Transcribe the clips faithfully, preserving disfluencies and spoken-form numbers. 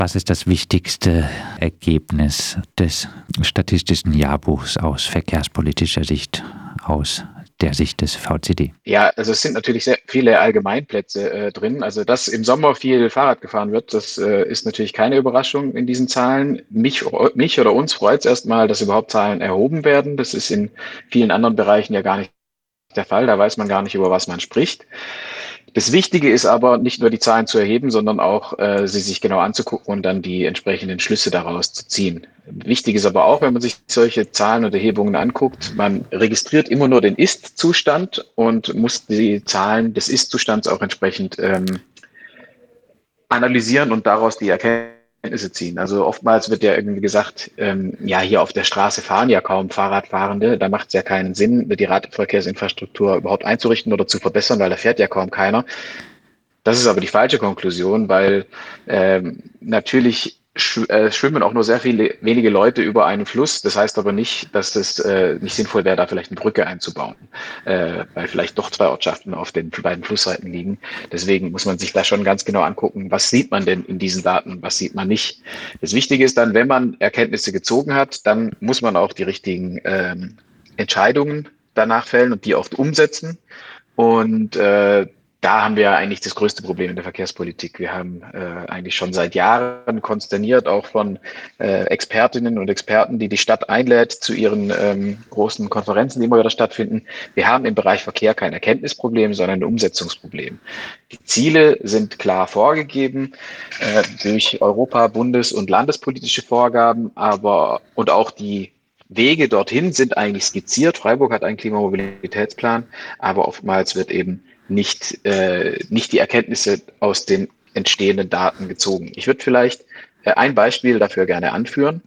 Was ist das wichtigste Ergebnis des Statistischen Jahrbuchs aus verkehrspolitischer Sicht, aus der Sicht des V C D? Ja, also es sind natürlich sehr viele Allgemeinplätze äh, drin. Also dass im Sommer viel Fahrrad gefahren wird, das äh, ist natürlich keine Überraschung in diesen Zahlen. Mich, mich oder uns freut es erstmal, dass überhaupt Zahlen erhoben werden. Das ist in vielen anderen Bereichen ja gar nicht der Fall. Da weiß man gar nicht, über was man spricht. Das Wichtige ist aber, nicht nur die Zahlen zu erheben, sondern auch äh, sie sich genau anzugucken und dann die entsprechenden Schlüsse daraus zu ziehen. Wichtig ist aber auch, wenn man sich solche Zahlen und Erhebungen anguckt, man registriert immer nur den Ist-Zustand und muss die Zahlen des Ist-Zustands auch entsprechend ähm, analysieren und daraus die Erkenntnisse ziehen. Also oftmals wird ja irgendwie gesagt, ähm, ja, hier auf der Straße fahren ja kaum Fahrradfahrende, da macht es ja keinen Sinn, die Radverkehrsinfrastruktur überhaupt einzurichten oder zu verbessern, weil da fährt ja kaum keiner. Das ist aber die falsche Konklusion, weil ähm, natürlich sch äh, schwimmen auch nur sehr viele wenige Leute über einen Fluss. Das heißt aber nicht, dass es äh, nicht sinnvoll wäre, da vielleicht eine Brücke einzubauen, äh, weil vielleicht doch zwei Ortschaften auf den beiden Flussseiten liegen. Deswegen muss man sich da schon ganz genau angucken, was sieht man denn in diesen Daten, was sieht man nicht. Das Wichtige ist dann, wenn man Erkenntnisse gezogen hat, dann muss man auch die richtigen ähm, Entscheidungen danach fällen und die auch umsetzen. Und äh, da haben wir eigentlich das größte Problem in der Verkehrspolitik. Wir haben äh, eigentlich schon seit Jahren konsterniert, auch von äh, Expertinnen und Experten, die die Stadt einlädt zu ihren ähm, großen Konferenzen, die immer wieder stattfinden. Wir haben im Bereich Verkehr kein Erkenntnisproblem, sondern ein Umsetzungsproblem. Die Ziele sind klar vorgegeben äh, durch Europa-, Bundes- und landespolitische Vorgaben, aber und auch die Wege dorthin sind eigentlich skizziert. Freiburg hat einen Klimamobilitätsplan, aber oftmals wird eben nicht, äh, nicht die Erkenntnisse aus den entstehenden Daten gezogen. Ich würde vielleicht äh, ein Beispiel dafür gerne anführen.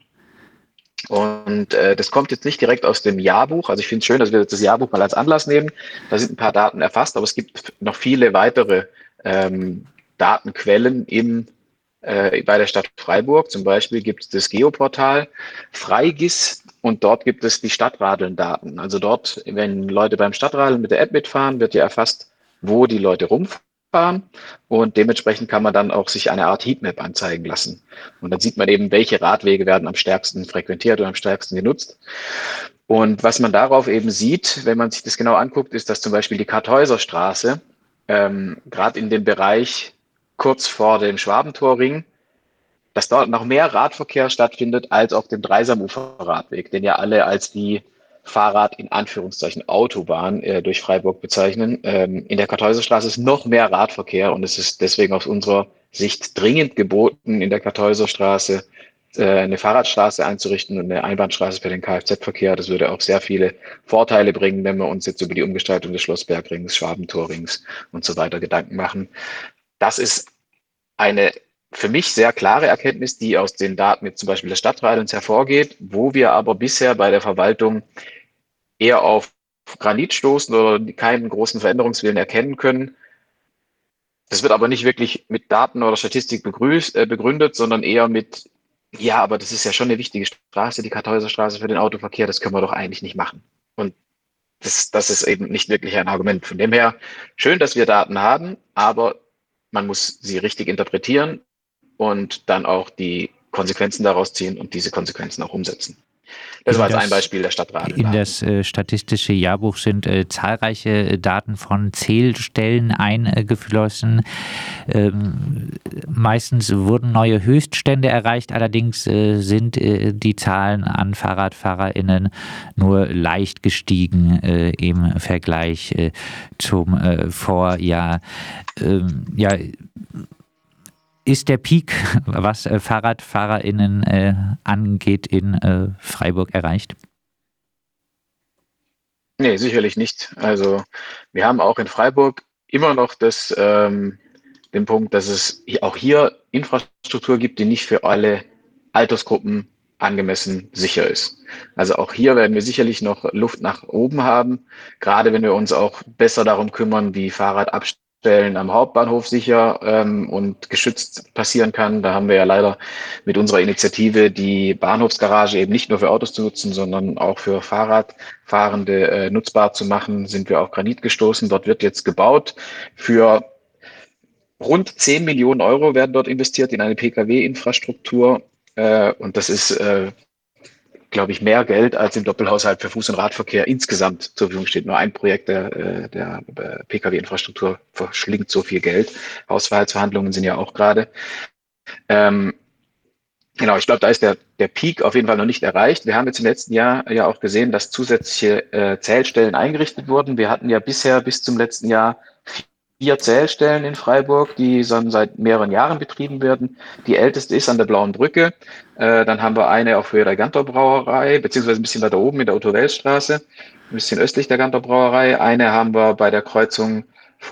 Und äh, das kommt jetzt nicht direkt aus dem Jahrbuch. Also ich finde es schön, dass wir das Jahrbuch mal als Anlass nehmen. Da sind ein paar Daten erfasst, aber es gibt noch viele weitere ähm, Datenquellen im, äh, bei der Stadt Freiburg. Zum Beispiel gibt es das Geoportal Freigis und dort gibt es die Stadtradeln-Daten. Also dort, wenn Leute beim Stadtradeln mit der App mitfahren, wird ja erfasst, wo die Leute rumfahren und dementsprechend kann man dann auch sich eine Art Heatmap anzeigen lassen. Und dann sieht man eben, welche Radwege werden am stärksten frequentiert und am stärksten genutzt. Und was man darauf eben sieht, wenn man sich das genau anguckt, ist, dass zum Beispiel die Kartäuserstraße ähm, gerade in dem Bereich kurz vor dem Schwabentorring, dass dort noch mehr Radverkehr stattfindet als auf dem Dreisamufer-Radweg, den ja alle als die Fahrrad in Anführungszeichen Autobahn äh, durch Freiburg bezeichnen. Ähm, in der Kartäuserstraße ist noch mehr Radverkehr und es ist deswegen aus unserer Sicht dringend geboten, in der Kartäuserstraße äh, eine Fahrradstraße einzurichten und eine Einbahnstraße für den Kfz-Verkehr. Das würde auch sehr viele Vorteile bringen, wenn wir uns jetzt über die Umgestaltung des Schlossbergrings, Schwabentorrings und so weiter Gedanken machen. Das ist eine für mich sehr klare Erkenntnis, die aus den Daten jetzt zum Beispiel des Stadtradelns hervorgeht, wo wir aber bisher bei der Verwaltung eher auf Granit stoßen oder keinen großen Veränderungswillen erkennen können. Das wird aber nicht wirklich mit Daten oder Statistik begrüßt, äh, begründet, sondern eher mit, ja, aber das ist ja schon eine wichtige Straße, die Kartäuserstraße für den Autoverkehr, das können wir doch eigentlich nicht machen. Und das, das ist eben nicht wirklich ein Argument. Von dem her, schön, dass wir Daten haben, aber man muss sie richtig interpretieren und dann auch die Konsequenzen daraus ziehen und diese Konsequenzen auch umsetzen. Das In war jetzt ein das, Beispiel der in Stadtradeldaten. das äh, statistische Jahrbuch sind äh, zahlreiche äh, Daten von Zählstellen eingeflossen. Ähm, meistens wurden neue Höchststände erreicht, allerdings äh, sind äh, die Zahlen an FahrradfahrerInnen nur leicht gestiegen äh, im Vergleich äh, zum äh, Vorjahr. Ähm, ja, Ist der Peak, was äh, FahrradfahrerInnen äh, angeht, in äh, Freiburg erreicht? Nee, sicherlich nicht. Also wir haben auch in Freiburg immer noch das, ähm, den Punkt, dass es hier- auch hier Infrastruktur gibt, die nicht für alle Altersgruppen angemessen sicher ist. Also auch hier werden wir sicherlich noch Luft nach oben haben, gerade wenn wir uns auch besser darum kümmern, wie Fahrradabstellen am Hauptbahnhof sicher ähm, und geschützt passieren kann. Da haben wir ja leider mit unserer Initiative die Bahnhofsgarage eben nicht nur für Autos zu nutzen, sondern auch für Fahrradfahrende äh, nutzbar zu machen, sind wir auf Granit gestoßen. Dort wird jetzt gebaut für rund zehn Millionen Euro werden dort investiert in eine Pkw-Infrastruktur. Äh, und das ist, äh, glaube ich, mehr Geld, als im Doppelhaushalt für Fuß- und Radverkehr insgesamt zur Verfügung steht. Nur ein Projekt der, äh, der äh, Pkw-Infrastruktur verschlingt so viel Geld. Haushaltsverhandlungen sind ja auch gerade. Ähm, Genau, ich glaube, da ist der, der Peak auf jeden Fall noch nicht erreicht. Wir haben jetzt im letzten Jahr ja auch gesehen, dass zusätzliche äh, Zählstellen eingerichtet wurden. Wir hatten ja bisher bis zum letzten Jahr vier Zählstellen in Freiburg, die schon seit mehreren Jahren betrieben werden. Die älteste ist an der Blauen Brücke. Äh, dann haben wir eine auf Höhe der Ganter Brauerei, beziehungsweise ein bisschen weiter oben in der Otto-Wels-Straße, ein bisschen östlich der Ganter Brauerei. Eine haben wir bei der Kreuzung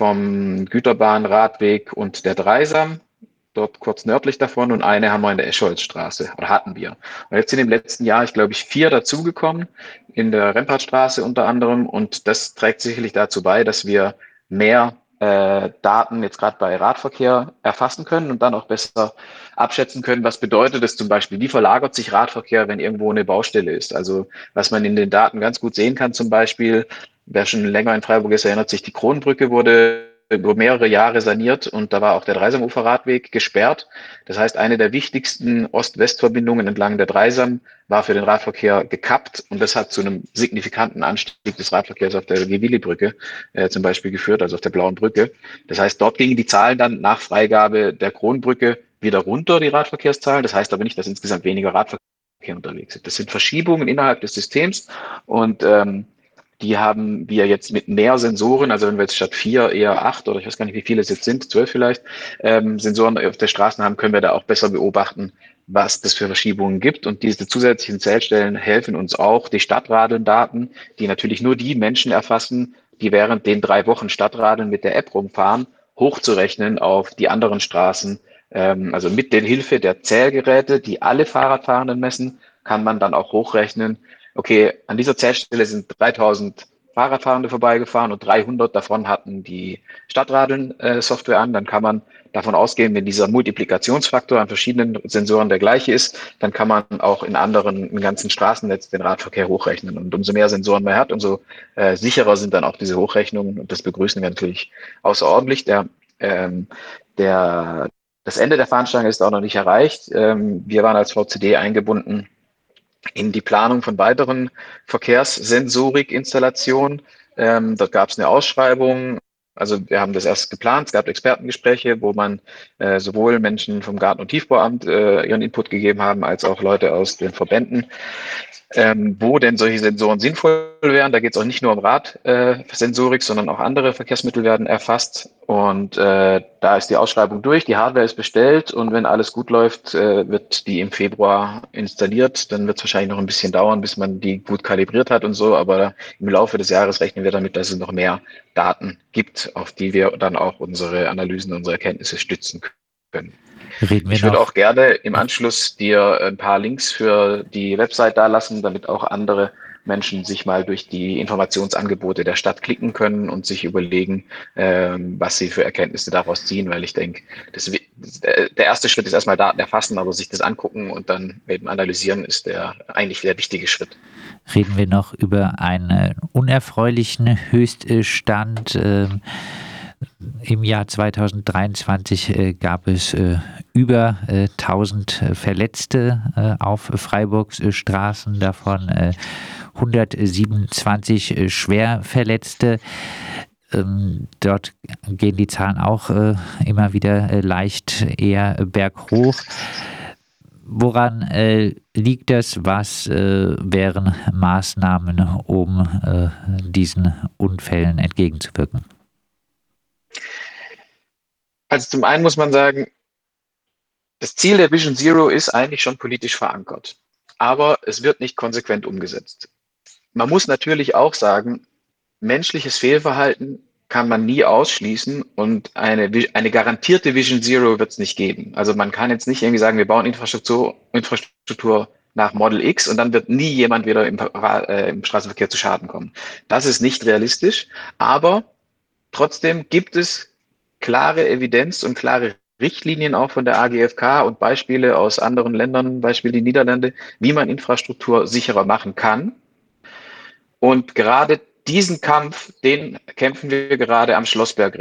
vom Güterbahnradweg und der Dreisam, dort kurz nördlich davon, und eine haben wir in der Escholzstraße, oder hatten wir. Und jetzt sind im letzten Jahr, ich glaube ich, vier dazugekommen, in der Rempartstraße unter anderem, und das trägt sicherlich dazu bei, dass wir mehr äh, Daten jetzt gerade bei Radverkehr erfassen können und dann auch besser abschätzen können, was bedeutet es zum Beispiel, wie verlagert sich Radverkehr, wenn irgendwo eine Baustelle ist. Also was man in den Daten ganz gut sehen kann zum Beispiel, wer schon länger in Freiburg ist, erinnert sich, die Kronbrücke wurde über mehrere Jahre saniert und da war auch der Dreisamuferradweg gesperrt. Das heißt, eine der wichtigsten Ost-West-Verbindungen entlang der Dreisam war für den Radverkehr gekappt und das hat zu einem signifikanten Anstieg des Radverkehrs auf der Gewilli-Brücke äh, zum Beispiel geführt, also auf der Blauen Brücke. Das heißt, dort gingen die Zahlen dann nach Freigabe der Kronbrücke wieder runter, die Radverkehrszahlen. Das heißt aber nicht, dass insgesamt weniger Radverkehr unterwegs sind. Das sind Verschiebungen innerhalb des Systems und ähm, die haben wir jetzt mit mehr Sensoren, also wenn wir jetzt statt vier eher acht oder ich weiß gar nicht, wie viele es jetzt sind, zwölf vielleicht, ähm, Sensoren auf der Straße haben, können wir da auch besser beobachten, was das für Verschiebungen gibt. Und diese zusätzlichen Zählstellen helfen uns auch, die Stadtradeln-Daten, die natürlich nur die Menschen erfassen, die während den drei Wochen Stadtradeln mit der App rumfahren, hochzurechnen auf die anderen Straßen. Ähm, also mit der Hilfe der Zählgeräte, die alle Fahrradfahrenden messen, kann man dann auch hochrechnen, okay, an dieser Zählstelle sind dreitausend Fahrradfahrende vorbeigefahren und dreihundert davon hatten die Stadtradeln-Software an. Dann kann man davon ausgehen, wenn dieser Multiplikationsfaktor an verschiedenen Sensoren der gleiche ist, dann kann man auch in anderen, im ganzen Straßennetz den Radverkehr hochrechnen. Und umso mehr Sensoren man hat, umso äh, sicherer sind dann auch diese Hochrechnungen. Und das begrüßen wir natürlich außerordentlich. Der, ähm, der, das Ende der Fahnenstange ist auch noch nicht erreicht. Ähm, wir waren als V C D eingebunden in die Planung von weiteren Verkehrssensorik-Installationen. Ähm, dort gab es eine Ausschreibung. Also wir haben das erst geplant. Es gab Expertengespräche, wo man äh, sowohl Menschen vom Garten- und Tiefbauamt äh, ihren Input gegeben haben, als auch Leute aus den Verbänden, ähm, wo denn solche Sensoren sinnvoll wären. Da geht es auch nicht nur um Radsensorik, äh, sondern auch andere Verkehrsmittel werden erfasst. Und äh, da ist die Ausschreibung durch, die Hardware ist bestellt und wenn alles gut läuft, äh, wird die im Februar installiert. Dann wird es wahrscheinlich noch ein bisschen dauern, bis man die gut kalibriert hat und so, aber im Laufe des Jahres rechnen wir damit, dass es noch mehr Daten gibt, auf die wir dann auch unsere Analysen, unsere Erkenntnisse stützen können. Reden wir Ich würde noch. auch gerne im Anschluss dir ein paar Links für die Website da lassen, damit auch andere Menschen sich mal durch die Informationsangebote der Stadt klicken können und sich überlegen, ähm, was sie für Erkenntnisse daraus ziehen, weil ich denke, das, der erste Schritt ist erstmal Daten erfassen, aber sich das angucken und dann eben analysieren ist der eigentlich der wichtige Schritt. Reden wir noch über einen unerfreulichen Höchststand. Ähm, Im Jahr zweitausenddreiundzwanzig äh, gab es äh, über äh, tausend Verletzte äh, auf Freiburgs äh, Straßen, davon äh, hundertsiebenundzwanzig äh, Schwerverletzte. Ähm, dort gehen die Zahlen auch äh, immer wieder äh, leicht eher berghoch. Woran äh, liegt das? Was äh, wären Maßnahmen, um äh, diesen Unfällen entgegenzuwirken? Also zum einen muss man sagen, das Ziel der Vision Zero ist eigentlich schon politisch verankert, aber es wird nicht konsequent umgesetzt. Man muss natürlich auch sagen, menschliches Fehlverhalten kann man nie ausschließen und eine, eine garantierte Vision Zero wird es nicht geben. Also man kann jetzt nicht irgendwie sagen, wir bauen Infrastruktur, Infrastruktur nach Model X und dann wird nie jemand wieder im, äh, im Straßenverkehr zu Schaden kommen. Das ist nicht realistisch, aber trotzdem gibt es klare Evidenz und klare Richtlinien auch von der A G F K und Beispiele aus anderen Ländern, Beispiel die Niederlande, wie man Infrastruktur sicherer machen kann. Und gerade diesen Kampf, den kämpfen wir gerade am Schlossbergring.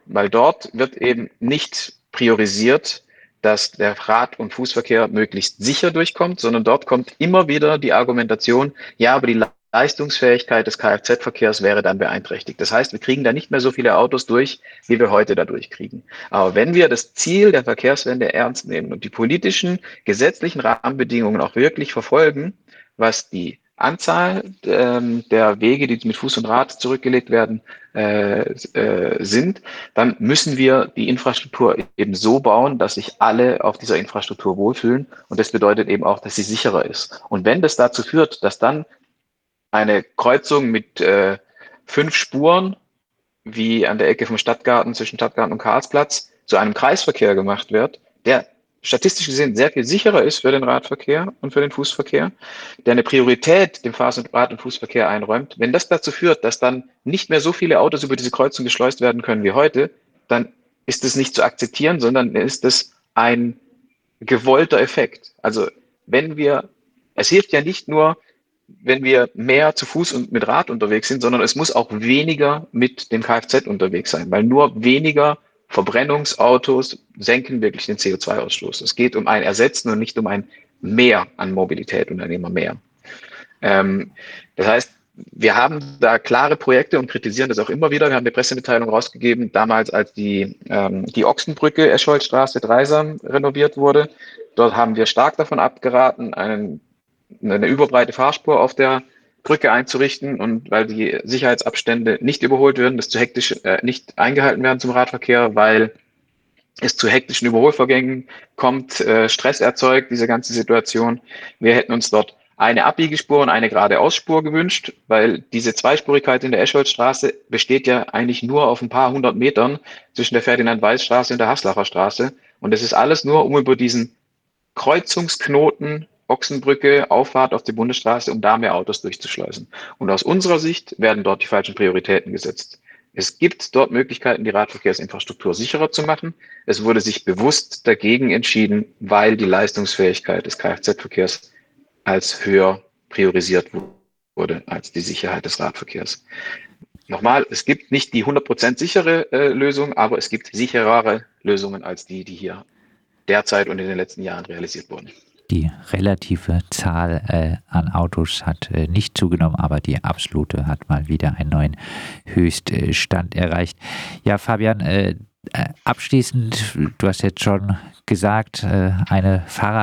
weil dort wird eben nicht priorisiert, dass der Rad- und Fußverkehr möglichst sicher durchkommt, sondern dort kommt immer wieder die Argumentation, ja, aber die Leistungsfähigkeit des Kfz-Verkehrs wäre dann beeinträchtigt. Das heißt, wir kriegen da nicht mehr so viele Autos durch, wie wir heute da durchkriegen. Aber wenn wir das Ziel der Verkehrswende ernst nehmen und die politischen, gesetzlichen Rahmenbedingungen auch wirklich verfolgen, was die Anzahl ähm, der Wege, die mit Fuß und Rad zurückgelegt werden, äh, äh, sind, dann müssen wir die Infrastruktur eben so bauen, dass sich alle auf dieser Infrastruktur wohlfühlen. Und das bedeutet eben auch, dass sie sicherer ist. Und wenn das dazu führt, dass dann eine Kreuzung mit äh, fünf Spuren, wie an der Ecke vom Stadtgarten zwischen Stadtgarten und Karlsplatz, zu einem Kreisverkehr gemacht wird, der statistisch gesehen sehr viel sicherer ist für den Radverkehr und für den Fußverkehr, der eine Priorität dem Fahr- und Rad- und Fußverkehr einräumt. Wenn das dazu führt, dass dann nicht mehr so viele Autos über diese Kreuzung geschleust werden können wie heute, dann ist es nicht zu akzeptieren, sondern ist es ein gewollter Effekt. Also wenn wir, es hilft ja nicht nur, wenn wir mehr zu Fuß und mit Rad unterwegs sind, sondern es muss auch weniger mit dem Kfz unterwegs sein, weil nur weniger Verbrennungsautos senken wirklich den C O zwei Ausstoß. Es geht um ein Ersetzen und nicht um ein Mehr an Mobilität und ein immer mehr. Ähm, das heißt, wir haben da klare Projekte und kritisieren das auch immer wieder. Wir haben eine Pressemitteilung rausgegeben, damals als die, ähm, die Ochsenbrücke, Escholzstraße, Dreisam renoviert wurde. Dort haben wir stark davon abgeraten, einen, eine überbreite Fahrspur auf der Brücke einzurichten, und weil die Sicherheitsabstände nicht überholt werden, das zu hektisch äh, nicht eingehalten werden zum Radverkehr, weil es zu hektischen Überholvorgängen kommt, äh, Stress erzeugt, diese ganze Situation. Wir hätten uns dort eine Abbiegespur und eine Geradeausspur gewünscht, weil diese Zweispurigkeit in der Escholzstraße besteht ja eigentlich nur auf ein paar hundert Metern zwischen der Ferdinand-Weiß-Straße und der Haslacher Straße. Und das ist alles nur, um über diesen Kreuzungsknoten Ochsenbrücke, Auffahrt auf die Bundesstraße, um da mehr Autos durchzuschleusen. Und aus unserer Sicht werden dort die falschen Prioritäten gesetzt. Es gibt dort Möglichkeiten, die Radverkehrsinfrastruktur sicherer zu machen. Es wurde sich bewusst dagegen entschieden, weil die Leistungsfähigkeit des Kfz-Verkehrs als höher priorisiert wurde als die Sicherheit des Radverkehrs. Nochmal, es gibt nicht die hundert Prozent sichere äh, Lösung, aber es gibt sicherere Lösungen als die, die hier derzeit und in den letzten Jahren realisiert wurden. Die relative Zahl äh, an Autos hat äh, nicht zugenommen, aber die absolute hat mal wieder einen neuen Höchststand erreicht. Ja, Fabian, äh, äh, abschließend, du hast jetzt schon gesagt, äh, eine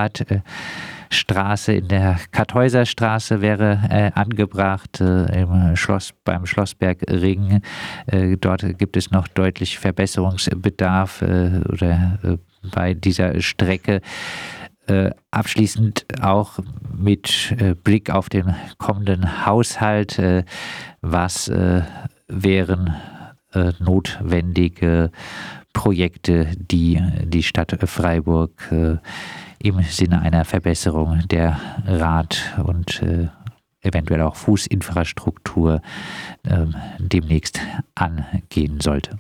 Fahrradstraße in der Kartäuserstraße wäre äh, angebracht, äh, im Schloss, beim Schlossbergring. Äh, dort gibt es noch deutlich Verbesserungsbedarf äh, oder äh, bei dieser Strecke. Äh, abschließend auch mit äh, Blick auf den kommenden Haushalt, äh, was äh, wären äh, notwendige Projekte, die die Stadt Freiburg äh, im Sinne einer Verbesserung der Rad- und äh, eventuell auch Fußinfrastruktur äh, demnächst angehen sollte?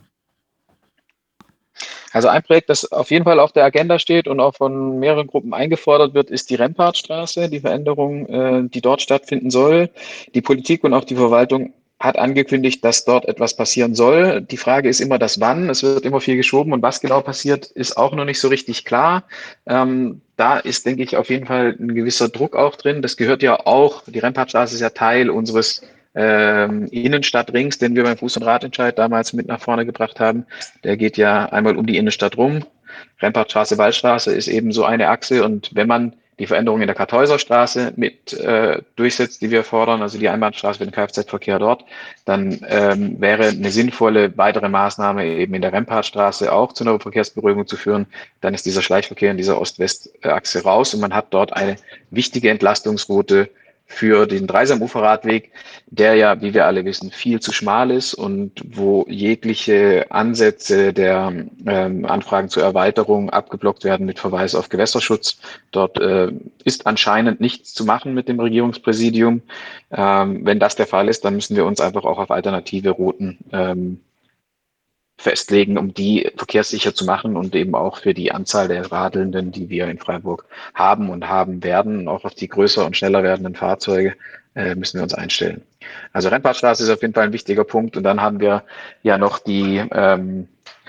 Also ein Projekt, das auf jeden Fall auf der Agenda steht und auch von mehreren Gruppen eingefordert wird, ist die Rempartstraße, die Veränderung, äh, die dort stattfinden soll. Die Politik und auch die Verwaltung hat angekündigt, dass dort etwas passieren soll. Die Frage ist immer das Wann. Es wird immer viel geschoben, und was genau passiert, ist auch noch nicht so richtig klar. Ähm, da ist, denke ich, auf jeden Fall ein gewisser Druck auch drin. Das gehört ja auch, die Rempartstraße ist ja Teil unseres ähm, Innenstadtrings, den wir beim Fuß- und Radentscheid damals mit nach vorne gebracht haben. Der geht ja einmal um die Innenstadt rum. Rempartstraße, Waldstraße ist eben so eine Achse. Und wenn man die Veränderung in der Kartäuserstraße mit äh, durchsetzt, die wir fordern, also die Einbahnstraße für den Kfz-Verkehr dort, dann ähm, wäre eine sinnvolle weitere Maßnahme eben in der Rempartstraße auch zu einer Verkehrsberuhigung zu führen. Dann ist dieser Schleichverkehr in dieser Ost-West-Achse raus und man hat dort eine wichtige Entlastungsroute für den Dreisamuferradweg, der ja, wie wir alle wissen, viel zu schmal ist und wo jegliche Ansätze der ähm, Anfragen zur Erweiterung abgeblockt werden mit Verweis auf Gewässerschutz. Dort äh, ist anscheinend nichts zu machen mit dem Regierungspräsidium. Ähm, wenn das der Fall ist, dann müssen wir uns einfach auch auf alternative Routen ähm, festlegen, um die verkehrssicher zu machen und eben auch für die Anzahl der Radelnden, die wir in Freiburg haben und haben werden, auch auf die größer und schneller werdenden Fahrzeuge, äh, müssen wir uns einstellen. Also Rempartstraße ist auf jeden Fall ein wichtiger Punkt. Und dann haben wir ja noch die, ähm,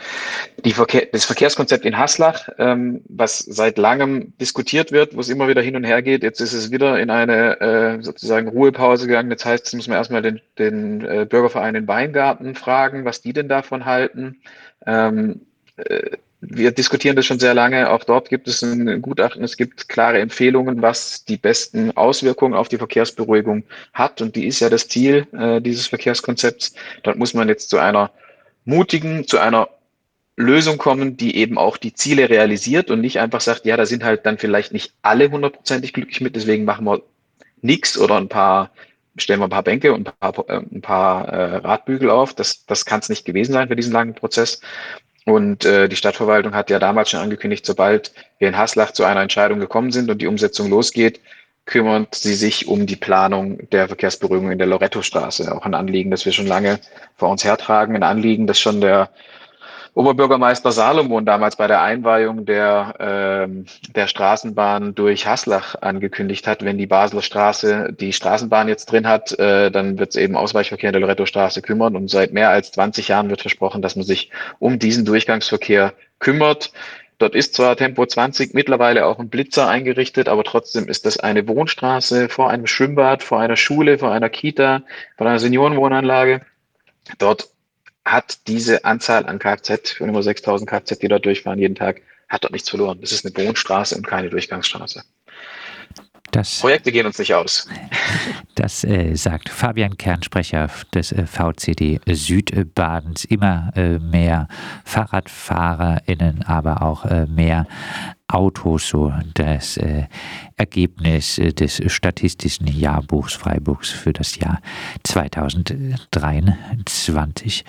Die Verkehr, das Verkehrskonzept in Haslach, ähm, was seit langem diskutiert wird, wo es immer wieder hin und her geht, jetzt ist es wieder in eine äh, sozusagen Ruhepause gegangen. Das heißt, jetzt müssen wir erstmal den, den äh, Bürgerverein in Weingarten fragen, was die denn davon halten. Ähm, äh, wir diskutieren das schon sehr lange. Auch dort gibt es ein Gutachten. Es gibt klare Empfehlungen, was die besten Auswirkungen auf die Verkehrsberuhigung hat. Und die ist ja das Ziel äh, dieses Verkehrskonzepts. Dort muss man jetzt zu einer mutigen, zu einer Lösung kommen, die eben auch die Ziele realisiert und nicht einfach sagt, ja, da sind halt dann vielleicht nicht alle hundertprozentig glücklich mit, deswegen machen wir nichts oder ein paar, stellen wir ein paar Bänke und ein paar, äh, ein paar äh, Radbügel auf. Das, das kann es nicht gewesen sein für diesen langen Prozess. Und äh, die Stadtverwaltung hat ja damals schon angekündigt, sobald wir in Haslach zu einer Entscheidung gekommen sind und die Umsetzung losgeht, kümmert sie sich um die Planung der Verkehrsberuhigung in der Lorettostraße. Auch ein Anliegen, das wir schon lange vor uns hertragen, ein Anliegen, das schon der Oberbürgermeister Salomon damals bei der Einweihung der, ähm, der Straßenbahn durch Haslach angekündigt hat, wenn die Basler Straße die Straßenbahn jetzt drin hat, äh, dann wird es eben Ausweichverkehr in der Lorettostraße kümmern. Und seit mehr als zwanzig Jahren wird versprochen, dass man sich um diesen Durchgangsverkehr kümmert. Dort ist zwar Tempo zwanzig mittlerweile auch ein Blitzer eingerichtet, aber trotzdem ist das eine Wohnstraße vor einem Schwimmbad, vor einer Schule, vor einer Kita, vor einer Seniorenwohnanlage. Dort hat diese Anzahl an Kfz, von über sechstausend Kfz, die dort durchfahren jeden Tag, hat dort nichts verloren. Das ist eine Wohnstraße und keine Durchgangsstraße. Das, Projekte gehen uns nicht aus. Das äh, sagt Fabian Kern, Sprecher des äh, V C D Südbadens. Immer äh, mehr FahrradfahrerInnen, aber auch äh, mehr Autos, so das äh, Ergebnis äh, des statistischen Jahrbuchs Freiburgs für das Jahr zweitausenddreiundzwanzig.